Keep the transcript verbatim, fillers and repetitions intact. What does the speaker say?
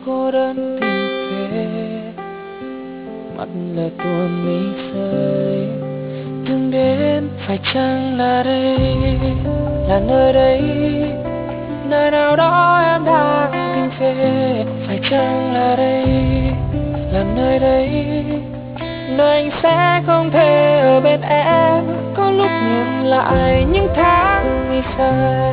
cô đơn tìm về, mắt lệ tuôn mi rơi. Đừng đến, phải chăng là đây, là nơi đây, nơi nào đó em đang tìm về. Phải chăng là đây, là nơi đây, nơi anh sẽ không thể ở bên em. Có lúc nhìn lại những tháng mi rơi.